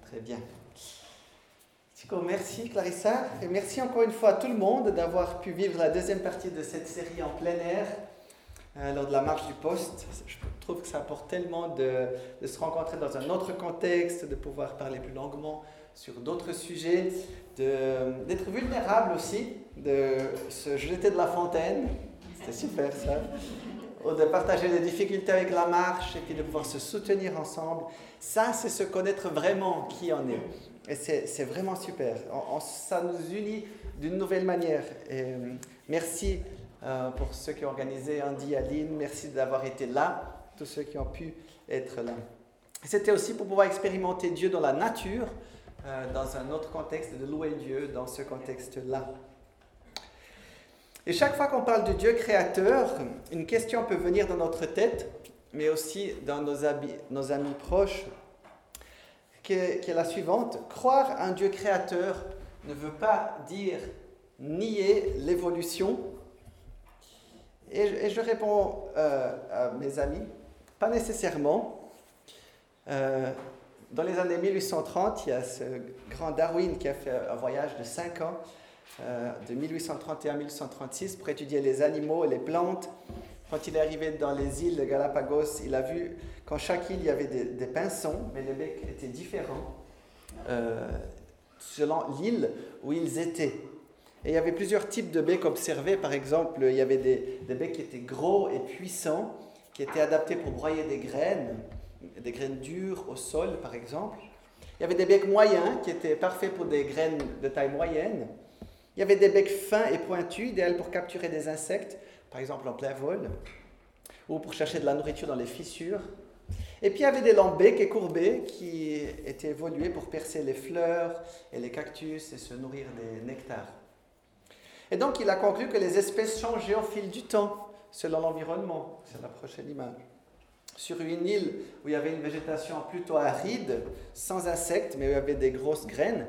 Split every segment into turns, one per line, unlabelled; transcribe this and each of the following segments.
Très bien. Merci Clarissa, et merci encore une fois à tout le monde d'avoir pu vivre la deuxième partie de cette série en plein air lors de la marche du poste. Je trouve que ça apporte tellement de se rencontrer dans un autre contexte, de pouvoir parler plus longuement sur d'autres sujets, d'être vulnérable aussi, de se jeter de la fontaine, c'était super ça, ou de partager des difficultés avec la marche et puis de pouvoir se soutenir ensemble. Ça, c'est se connaître vraiment qui on est. Et c'est vraiment super. Ça nous unit d'une nouvelle manière. Et merci pour ceux qui ont organisé, Andy, Aline, merci d'avoir été là, tous ceux qui ont pu être là. C'était aussi pour pouvoir expérimenter Dieu dans la nature, dans un autre contexte, de louer Dieu dans ce contexte-là. Et chaque fois qu'on parle de Dieu créateur, une question peut venir dans notre tête, mais aussi dans nos amis proches, qui est la suivante. Croire à un Dieu créateur ne veut pas dire nier l'évolution. Et je réponds à mes amis, pas nécessairement. Dans les années 1830, il y a ce grand Darwin qui a fait un voyage de 5 ans, de 1831 à 1836, pour étudier les animaux et les plantes. Quand il est arrivé dans les îles de Galapagos, il a vu qu'en chaque île, il y avait des pinsons, mais les becs étaient différents selon l'île où ils étaient. Et il y avait plusieurs types de becs observés. Par exemple, il y avait des becs qui étaient gros et puissants, qui étaient adaptés pour broyer des graines dures au sol, par exemple. Il y avait des becs moyens, qui étaient parfaits pour des graines de taille moyenne. Il y avait des becs fins et pointus, idéaux pour capturer des insectes, par exemple en plein vol, ou pour chercher de la nourriture dans les fissures. Et puis il y avait des longs becs et courbés qui étaient évolués pour percer les fleurs et les cactus et se nourrir des nectars. Et donc il a conclu que les espèces changeaient au fil du temps, selon l'environnement. C'est la prochaine image. Sur une île où il y avait une végétation plutôt aride, sans insectes, mais où il y avait des grosses graines,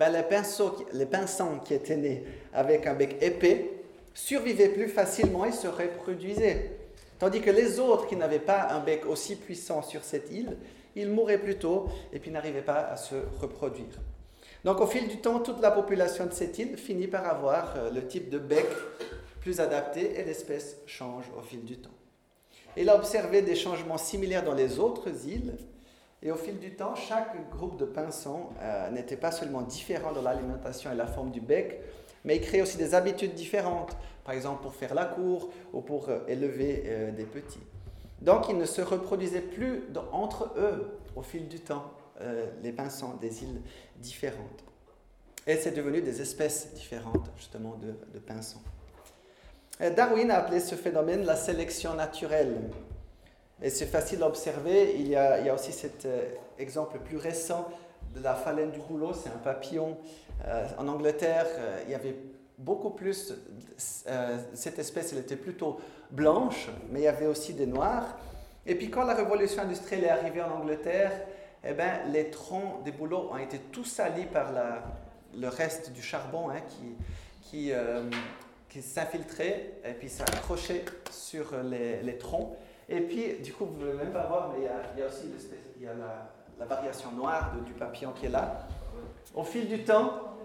les pinsons qui étaient nés avec un bec épais survivaient plus facilement et se reproduisaient. Tandis que les autres qui n'avaient pas un bec aussi puissant sur cette île, ils mouraient plus tôt et puis n'arrivaient pas à se reproduire. Donc au fil du temps, toute la population de cette île finit par avoir le type de bec plus adapté et l'espèce change au fil du temps. Il a observé des changements similaires dans les autres îles et au fil du temps, chaque groupe de pinsons n'était pas seulement différent dans l'alimentation et la forme du bec, mais il créait aussi des habitudes différentes, par exemple pour faire la cour ou pour élever des petits. Donc ils ne se reproduisaient plus entre eux au fil du temps, les pinsons des îles différentes. Et c'est devenu des espèces différentes justement de pinsons. Darwin a appelé ce phénomène la sélection naturelle. Et c'est facile à observer. Il y a aussi cet exemple plus récent de la phalène du rouleau, c'est un papillon. En Angleterre, il y avait beaucoup plus, cette espèce elle était plutôt blanche, mais il y avait aussi des noirs. Et puis quand la révolution industrielle est arrivée en Angleterre, les troncs des bouleaux ont été tous salis par le reste du charbon qui s'infiltrait et puis s'accrochait sur les troncs. Et puis, du coup, vous ne pouvez même pas voir, mais il y a aussi la variation noire du papillon qui est là. Au fil du temps,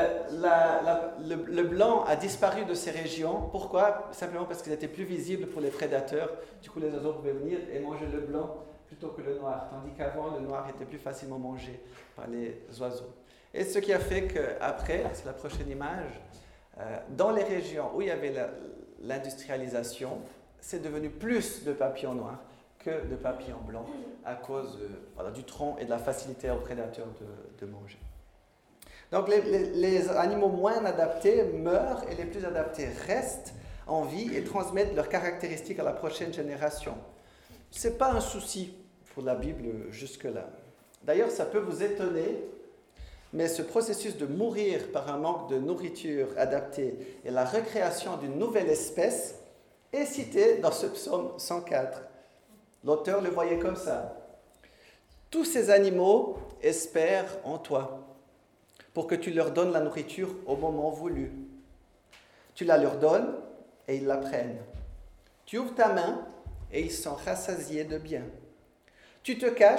le blanc a disparu de ces régions. Pourquoi ? Simplement parce qu'ils étaient plus visibles pour les prédateurs. Du coup, les oiseaux pouvaient venir et manger le blanc plutôt que le noir. Tandis qu'avant, le noir était plus facilement mangé par les oiseaux. Et ce qui a fait qu'après, c'est la prochaine image, dans les régions où il y avait l'industrialisation, c'est devenu plus de papillons noirs que de papillons blancs à cause du tronc et de la facilité aux prédateurs de manger. Donc les animaux moins adaptés meurent et les plus adaptés restent en vie et transmettent leurs caractéristiques à la prochaine génération. Ce n'est pas un souci pour la Bible jusque-là. D'ailleurs, ça peut vous étonner, mais ce processus de mourir par un manque de nourriture adaptée et la recréation d'une nouvelle espèce est cité dans ce psaume 104. L'auteur le voyait comme ça. Tous ces animaux espèrent en toi, pour que tu leur donnes la nourriture au moment voulu. Tu la leur donnes et ils la prennent. Tu ouvres ta main et ils sont rassasiés de bien. Tu te caches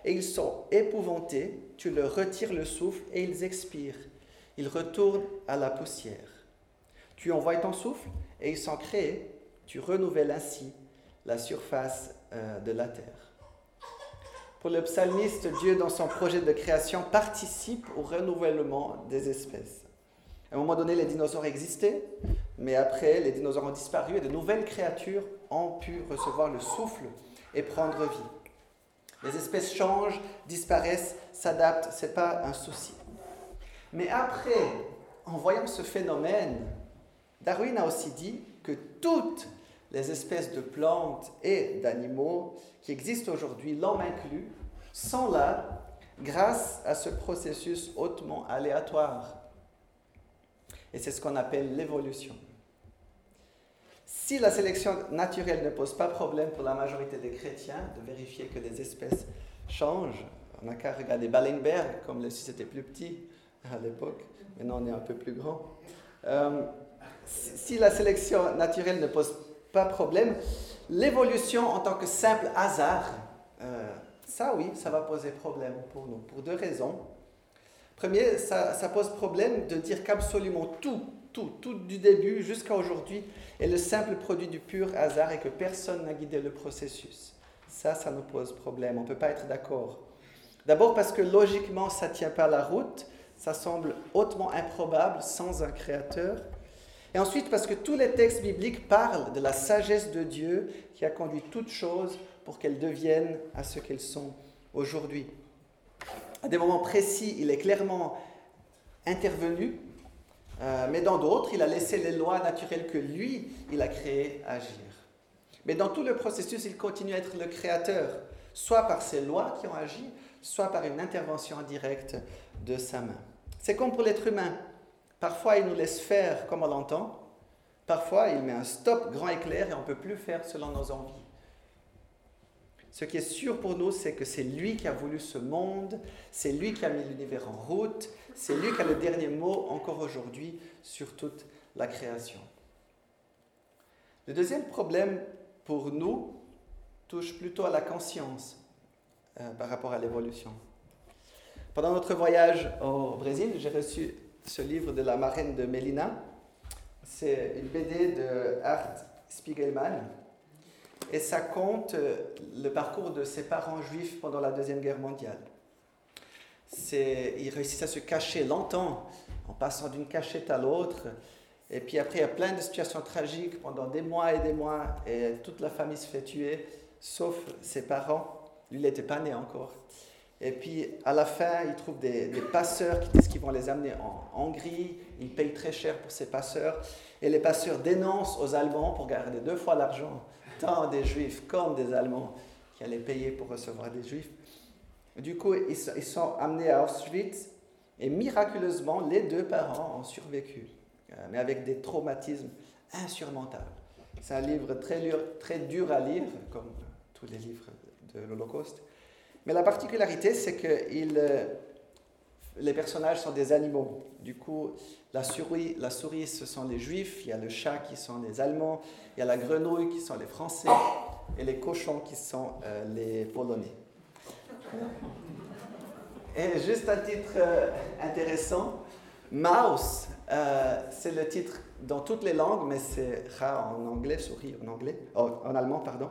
et ils sont épouvantés, tu leur retires le souffle et ils expirent. Ils retournent à la poussière. Tu envoies ton souffle et ils sont créés, tu renouvelles ainsi la surface de la terre. Pour le psalmiste, Dieu, dans son projet de création, participe au renouvellement des espèces. À un moment donné, les dinosaures existaient, mais après, les dinosaures ont disparu et de nouvelles créatures ont pu recevoir le souffle et prendre vie. Les espèces changent, disparaissent, s'adaptent, ce n'est pas un souci. Mais après, en voyant ce phénomène, Darwin a aussi dit que toutes les espèces de plantes et d'animaux qui existent aujourd'hui, l'homme inclus, sont là grâce à ce processus hautement aléatoire. Et c'est ce qu'on appelle l'évolution. Si la sélection naturelle ne pose pas problème pour la majorité des chrétiens de vérifier que les espèces changent, on n'a qu'à regarder Ballenberg, comme si c'était plus petit à l'époque, maintenant on est un peu plus grand. Si la sélection naturelle ne pose pas problème, l'évolution en tant que simple hasard, ça oui, ça va poser problème pour nous, pour deux raisons. Premier, ça pose problème de dire qu'absolument tout du début jusqu'à aujourd'hui est le simple produit du pur hasard et que personne n'a guidé le processus. Ça nous pose problème, on ne peut pas être d'accord. D'abord parce que logiquement, ça ne tient pas la route, ça semble hautement improbable sans un créateur. Et ensuite parce que tous les textes bibliques parlent de la sagesse de Dieu qui a conduit toutes choses pour qu'elles deviennent à ce qu'elles sont aujourd'hui. À des moments précis, il est clairement intervenu, mais dans d'autres, il a laissé les lois naturelles que lui, il a créées agir. Mais dans tout le processus, il continue à être le créateur, soit par ses lois qui ont agi, soit par une intervention directe de sa main. C'est comme pour l'être humain. Parfois, il nous laisse faire comme on l'entend. Parfois, il met un stop grand et clair et on ne peut plus faire selon nos envies. Ce qui est sûr pour nous, c'est que c'est lui qui a voulu ce monde, c'est lui qui a mis l'univers en route, c'est lui qui a le dernier mot encore aujourd'hui sur toute la création. Le deuxième problème pour nous touche plutôt à la conscience par rapport à l'évolution. Pendant notre voyage au Brésil, j'ai reçu ce livre de la marraine de Mélina. C'est une BD de Art Spiegelman. Et ça compte le parcours de ses parents juifs pendant la Deuxième Guerre mondiale. Ils réussissent à se cacher longtemps, en passant d'une cachette à l'autre. Et puis après, il y a plein de situations tragiques pendant des mois, et toute la famille se fait tuer, sauf ses parents. Lui, il n'était pas né encore. Et puis, à la fin, ils trouvent des passeurs qui disent qu'ils vont les amener en Hongrie. Ils payent très cher pour ces passeurs. Et les passeurs dénoncent aux Allemands pour garder 2 fois l'argent, tant des Juifs comme des Allemands qui allaient payer pour recevoir des Juifs. Du coup, ils sont amenés à Auschwitz et miraculeusement, les 2 parents ont survécu, mais avec des traumatismes insurmontables. C'est un livre très dur à lire, comme tous les livres de l'Holocauste. Mais la particularité, c'est que les personnages sont des animaux. Du coup, la souris, ce sont les Juifs, il y a le chat qui sont les Allemands, il y a la grenouille qui sont les Français, et les cochons qui sont les Polonais. Et juste un titre intéressant, Mouse, c'est le titre dans toutes les langues, mais c'est rat en anglais, souris en allemand, pardon.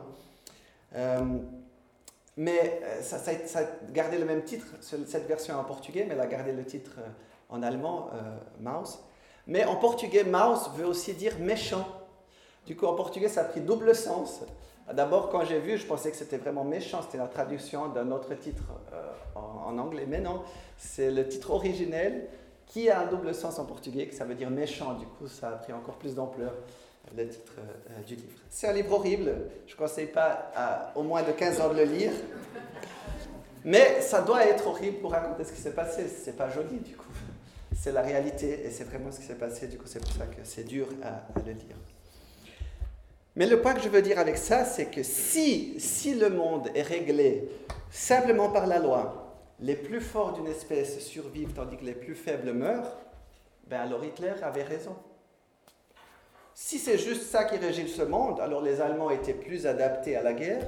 Mais ça a gardé le même titre, cette version en portugais, mais elle a gardé le titre en allemand, Mouse. Mais en portugais, Mouse veut aussi dire méchant. Du coup, en portugais, ça a pris double sens. D'abord, quand j'ai vu, je pensais que c'était vraiment méchant, c'était la traduction d'un autre titre en anglais. Mais non, c'est le titre originel qui a un double sens en portugais, que ça veut dire méchant. Du coup, ça a pris encore plus d'ampleur, le titre du livre. C'est un livre horrible, je ne conseille pas à au moins de 15 ans de le lire. Mais ça doit être horrible pour raconter ce qui s'est passé, c'est pas joli du coup. C'est la réalité et c'est vraiment ce qui s'est passé, du coup c'est pour ça que c'est dur à le lire. Mais le point que je veux dire avec ça, c'est que si le monde est réglé simplement par la loi, les plus forts d'une espèce survivent tandis que les plus faibles meurent, ben alors Hitler avait raison. Si c'est juste ça qui régit ce monde, alors les Allemands étaient plus adaptés à la guerre,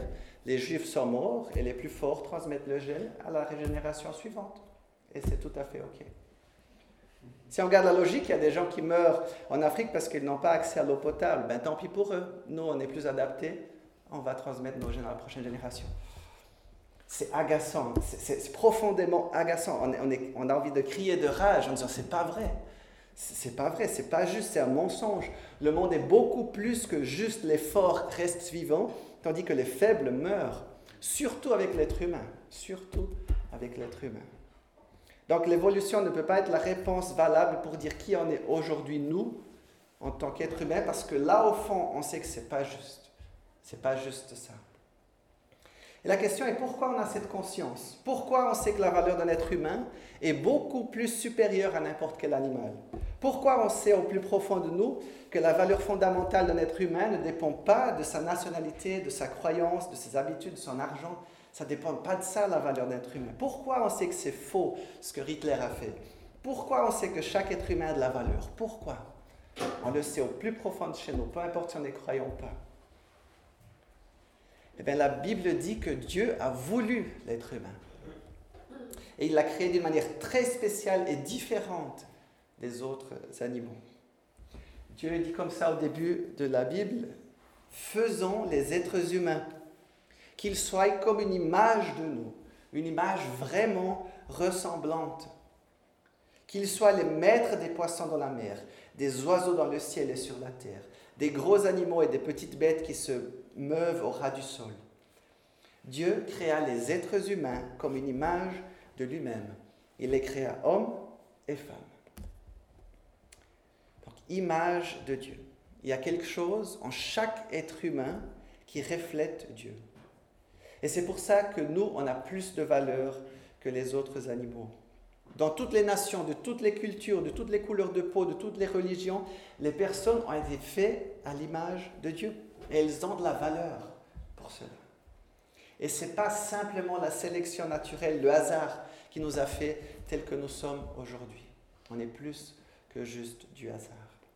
Les Juifs sont morts et les plus forts transmettent le gène à la régénération suivante. Et c'est tout à fait OK. Si on regarde la logique, il y a des gens qui meurent en Afrique parce qu'ils n'ont pas accès à l'eau potable. Ben, tant pis pour eux. Nous, on est plus adaptés. On va transmettre nos gènes à la prochaine génération. C'est agaçant. C'est profondément agaçant. On a envie de crier de rage en disant « c'est pas vrai ». C'est pas vrai, c'est pas juste, c'est un mensonge. Le monde est beaucoup plus que juste les forts restent vivants, tandis que les faibles meurent. Surtout avec l'être humain. Surtout avec l'être humain. Donc l'évolution ne peut pas être la réponse valable pour dire qui en est aujourd'hui nous, en tant qu'être humain, parce que là au fond, on sait que c'est pas juste. C'est pas juste ça. Et la question est pourquoi on a cette conscience? Pourquoi on sait que la valeur d'un être humain est beaucoup plus supérieure à n'importe quel animal? Pourquoi on sait au plus profond de nous que la valeur fondamentale d'un être humain ne dépend pas de sa nationalité, de sa croyance, de ses habitudes, de son argent? Ça ne dépend pas de ça, la valeur d'un être humain. Pourquoi on sait que c'est faux, ce que Hitler a fait? Pourquoi on sait que chaque être humain a de la valeur? Pourquoi? On le sait au plus profond de chez nous, peu importe si on y croit ou pas. Eh bien, la Bible dit que Dieu a voulu l'être humain. Et il l'a créé d'une manière très spéciale et différente des autres animaux. Dieu dit comme ça au début de la Bible, « Faisons les êtres humains, qu'ils soient comme une image de nous, une image vraiment ressemblante, qu'ils soient les maîtres des poissons dans la mer, des oiseaux dans le ciel et sur la terre, des gros animaux et des petites bêtes qui se meuvent au ras du sol. Dieu créa les êtres humains comme une image de lui-même. Il les créa hommes et femmes. Donc, image de Dieu. Il y a quelque chose en chaque être humain qui reflète Dieu. Et c'est pour ça que nous, on a plus de valeur que les autres animaux. Dans toutes les nations, de toutes les cultures, de toutes les couleurs de peau, de toutes les religions, les personnes ont été faites à l'image de Dieu. Et elles ont de la valeur pour cela. Et ce n'est pas simplement la sélection naturelle, le hasard qui nous a fait tels que nous sommes aujourd'hui. On est plus que juste du hasard.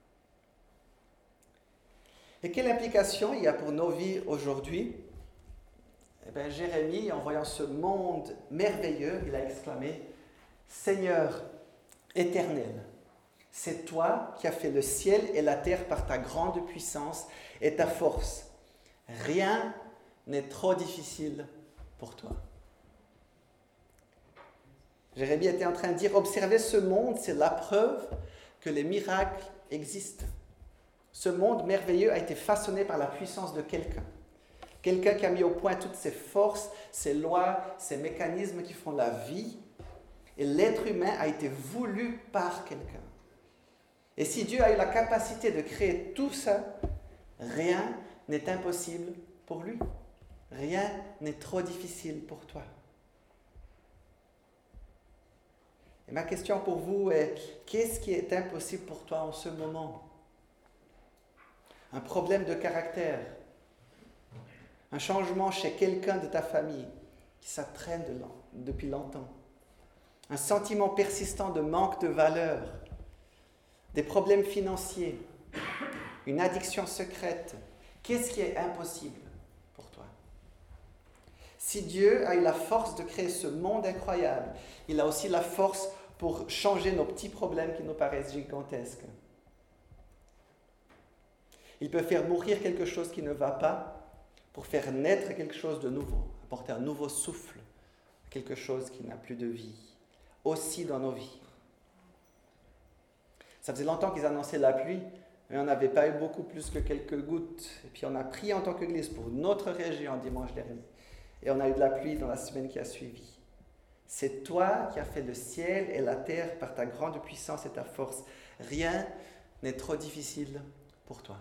Et quelle implication il y a pour nos vies aujourd'hui? Eh bien, Jérémie, en voyant ce monde merveilleux, il a exclamé « Seigneur éternel, c'est toi qui as fait le ciel et la terre par ta grande puissance et ta force. Rien n'est trop difficile pour toi. » Jérémie était en train de dire, observer ce monde, c'est la preuve que les miracles existent. Ce monde merveilleux a été façonné par la puissance de quelqu'un. Quelqu'un qui a mis au point toutes ces forces, ces lois, ces mécanismes qui font la vie. Et l'être humain a été voulu par quelqu'un. Et si Dieu a eu la capacité de créer tout ça, rien n'est impossible pour lui. Rien n'est trop difficile pour toi. Et ma question pour vous est, qu'est-ce qui est impossible pour toi en ce moment? Un problème de caractère, un changement chez quelqu'un de ta famille qui ça traîne depuis longtemps, un sentiment persistant de manque de valeur, des problèmes financiers, une addiction secrète. Qu'est-ce qui est impossible pour toi? Si Dieu a eu la force de créer ce monde incroyable, il a aussi la force pour changer nos petits problèmes qui nous paraissent gigantesques. Il peut faire mourir quelque chose qui ne va pas pour faire naître quelque chose de nouveau, apporter un nouveau souffle, quelque chose qui n'a plus de vie, aussi dans nos vies. Ça faisait longtemps qu'ils annonçaient la pluie, mais on n'avait pas eu beaucoup plus que quelques gouttes. Et puis on a prié en tant qu'Église pour notre région dimanche dernier. Et on a eu de la pluie dans la semaine qui a suivi. C'est toi qui as fait le ciel et la terre par ta grande puissance et ta force. Rien n'est trop difficile pour toi.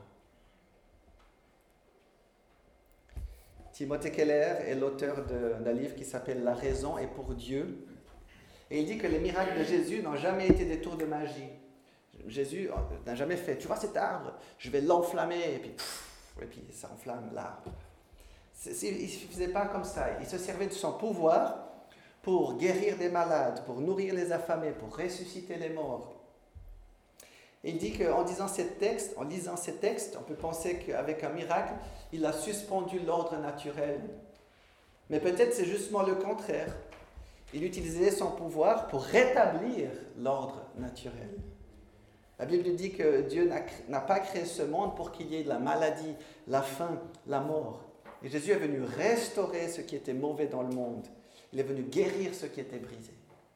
Timothée Keller est l'auteur d'un livre qui s'appelle « La raison est pour Dieu ». Et il dit que les miracles de Jésus n'ont jamais été des tours de magie. Jésus n'a jamais fait « Tu vois cet arbre, je vais l'enflammer. » Et puis ça enflamme l'arbre. Il ne faisait pas comme ça. Il se servait de son pouvoir pour guérir des malades, pour nourrir les affamés, pour ressusciter les morts. Et il dit qu'en lisant ces textes, on peut penser qu'avec un miracle, il a suspendu l'ordre naturel Mais peut-être c'est justement le contraire. Il utilisait son pouvoir pour rétablir l'ordre naturel. La Bible dit que Dieu n'a pas créé ce monde pour qu'il y ait de la maladie, la faim, la mort. Et Jésus est venu restaurer ce qui était mauvais dans le monde. Il est venu guérir ce qui était brisé.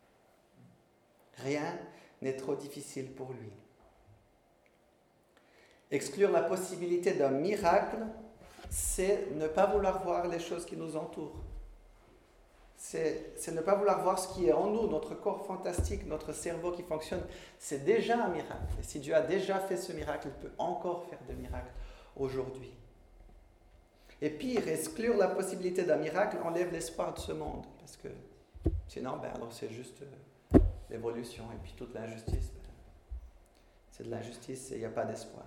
Rien n'est trop difficile pour lui. Exclure la possibilité d'un miracle, c'est ne pas vouloir voir les choses qui nous entourent. C'est ne pas vouloir voir ce qui est en nous, notre corps fantastique, notre cerveau qui fonctionne. C'est déjà un miracle. Et si Dieu a déjà fait ce miracle, il peut encore faire des miracles aujourd'hui. Et pire, exclure la possibilité d'un miracle enlève l'espoir de ce monde. Parce que sinon, alors c'est juste l'évolution. Et puis toute l'injustice, c'est de l'injustice et il n'y a pas d'espoir.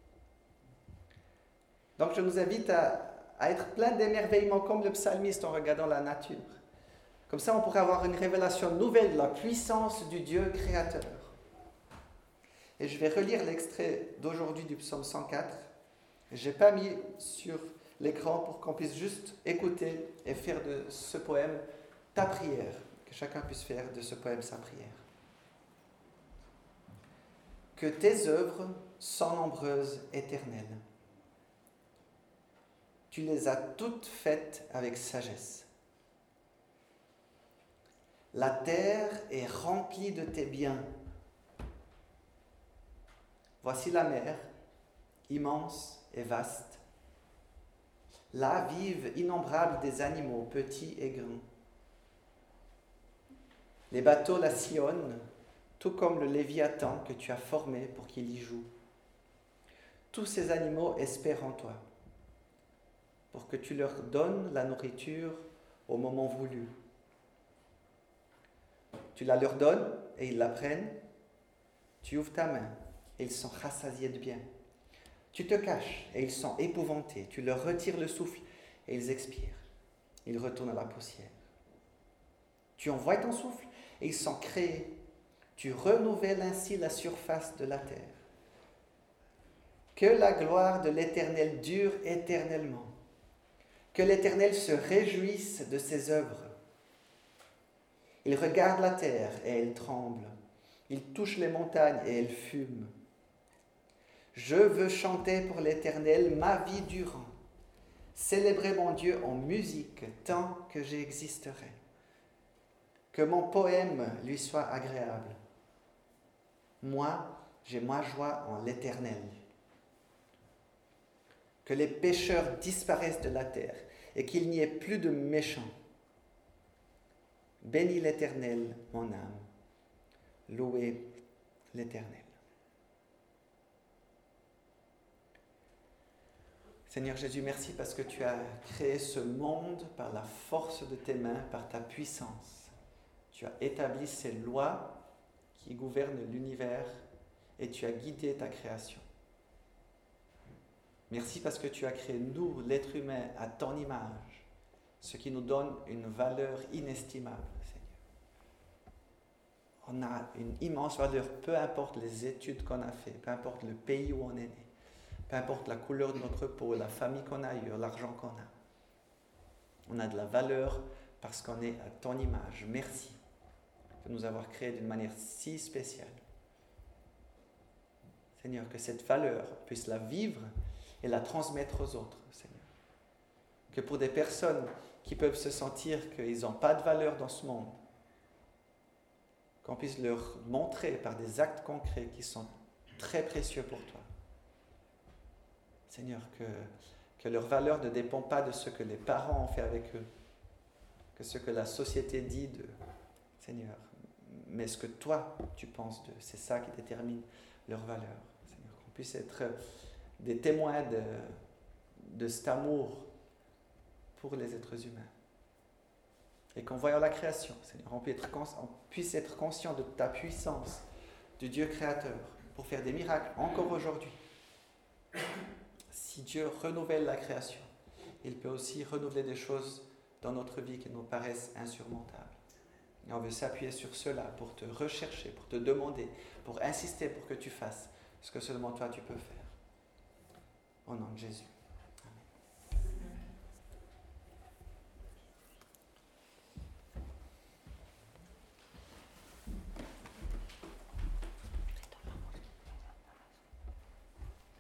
Donc je nous invite à être plein d'émerveillement comme le psalmiste en regardant la nature. Comme ça, on pourrait avoir une révélation nouvelle de la puissance du Dieu créateur. Et je vais relire l'extrait d'aujourd'hui du psaume 104. Je n'ai pas mis sur l'écran pour qu'on puisse juste écouter et faire de ce poème ta prière. Que chacun puisse faire de ce poème sa prière. Que tes œuvres sont nombreuses, éternelles. Tu les as toutes faites avec sagesse. La terre est remplie de tes biens. Voici la mer, immense et vaste. Là vivent innombrables des animaux, petits et grands. Les bateaux la sillonnent, tout comme le Léviathan que tu as formé pour qu'il y joue. Tous ces animaux espèrent en toi, pour que tu leur donnes la nourriture au moment voulu. Tu la leur donnes et ils la prennent. Tu ouvres ta main et ils sont rassasiés de bien. Tu te caches et ils sont épouvantés. Tu leur retires le souffle et ils expirent. Ils retournent à la poussière. Tu envoies ton souffle et ils sont créés. Tu renouvelles ainsi la surface de la terre. Que la gloire de l'Éternel dure éternellement. Que l'Éternel se réjouisse de ses œuvres. Il regarde la terre et elle tremble. Il touche les montagnes et elles fument. Je veux chanter pour l'Éternel ma vie durant. Célébrer mon Dieu en musique tant que j'existerai. Que mon poème lui soit agréable. Moi, j'ai ma joie en l'Éternel. Que les pécheurs disparaissent de la terre et qu'il n'y ait plus de méchants. Bénis l'Éternel, mon âme. Louez l'Éternel. Seigneur Jésus, merci parce que tu as créé ce monde par la force de tes mains, par ta puissance. Tu as établi ces lois qui gouvernent l'univers et tu as guidé ta création. Merci parce que tu as créé nous, l'être humain, à ton image, ce qui nous donne une valeur inestimable, Seigneur. On a une immense valeur, peu importe les études qu'on a faites, peu importe le pays où on est né, peu importe la couleur de notre peau, la famille qu'on a eue, l'argent qu'on a. On a de la valeur parce qu'on est à ton image. Merci de nous avoir créés d'une manière si spéciale. Seigneur, que cette valeur puisse la vivre et la transmettre aux autres, Seigneur. Que pour des personnes qui peuvent se sentir qu'ils n'ont pas de valeur dans ce monde, qu'on puisse leur montrer par des actes concrets qui sont très précieux pour toi. Seigneur, que leur valeur ne dépend pas de ce que les parents ont fait avec eux, que ce que la société dit d'eux, Seigneur, mais ce que toi tu penses d'eux, c'est ça qui détermine leur valeur. Seigneur, qu'on puisse être des témoins de cet amour pour les êtres humains. Et qu'en voyant la création, Seigneur, on puisse être conscient de ta puissance, du Dieu créateur, pour faire des miracles encore aujourd'hui. Si Dieu renouvelle la création, il peut aussi renouveler des choses dans notre vie qui nous paraissent insurmontables. Et on veut s'appuyer sur cela pour te rechercher, pour te demander, pour insister pour que tu fasses ce que seulement toi tu peux faire. Au nom de Jésus.